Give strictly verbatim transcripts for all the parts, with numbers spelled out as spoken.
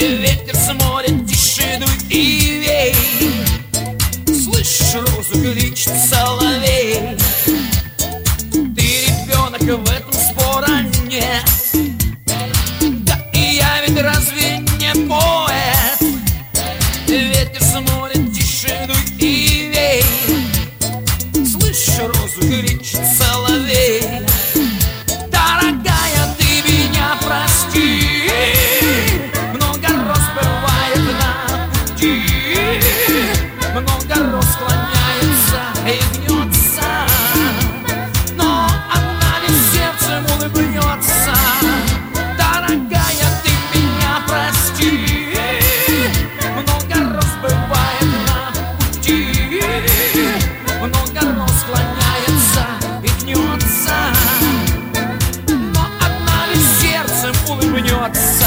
Ветер с моря, тише дуй и вей. Слышишь, розу кричит соловей. Ты ребенок, в этом спора нет. Да и я ведь разве не поэт? Ветер с моря, тише дуй и вей. Слышишь, розу кричит соловей. Дорогая, ты меня прости, много роз бывает на пути, много роз склоняется и гнется, но одна лишь сердцем улыбнется. Дорогая, ты меня прости, много роз бывает на пути, много роз склоняется и гнется, но одна лишь сердцем улыбнется.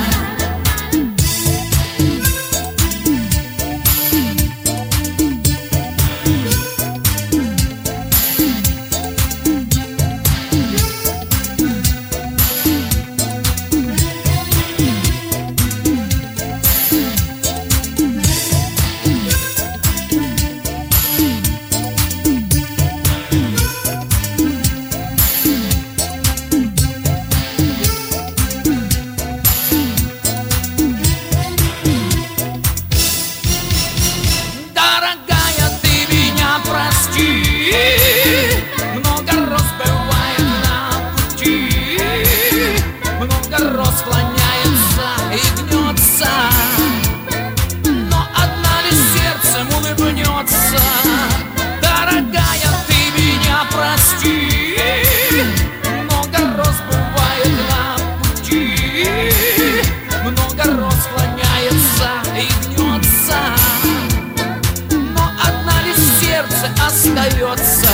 Много роз бывает на пути, много роз склоняется и гнется, но одна лишь сердцем улыбнется. Дорогая, ты меня прости, много роз бывает на пути, много роз склоняется и гнется, но одна лишь сердце остается.